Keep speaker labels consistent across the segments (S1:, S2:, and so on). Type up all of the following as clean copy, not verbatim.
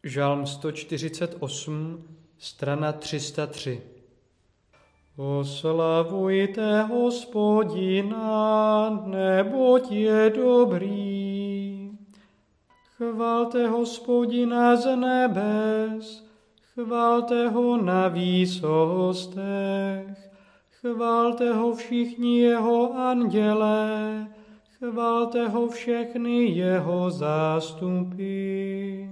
S1: Žalm 148, strana 303. Oslavujte Hospodina, neboť je dobrý. Chvalte Hospodina z nebes, chvalte ho na výsostech, chvalte ho všichni jeho andělé, chvalte ho všechny jeho zástupy.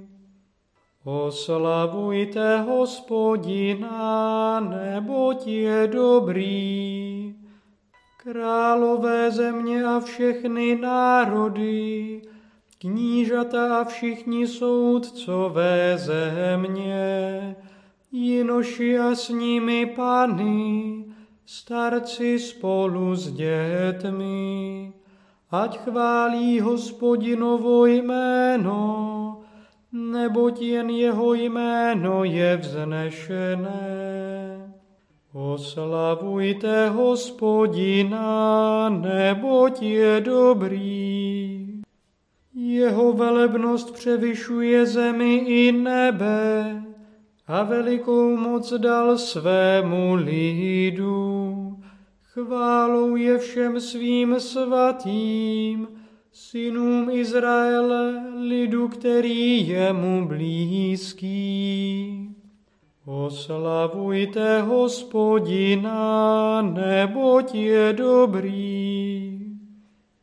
S1: Oslavujte Hospodina, neboť je dobrý. Králové země a všechny národy, knížata a všichni soudcové země, jinoši a s nimi pany, starci spolu s dětmi, ať chválí Hospodinovo jméno, neboť jen jeho jméno je vznešené. Oslavujte Hospodina, neboť je dobrý. Jeho velebnost převyšuje zemi i nebe a velikou moc dal svému lidu. Chválou je všem svým svatým, synům Izraele, lidu, který je mu blízký. Oslavujte Hospodina, neboť je dobrý.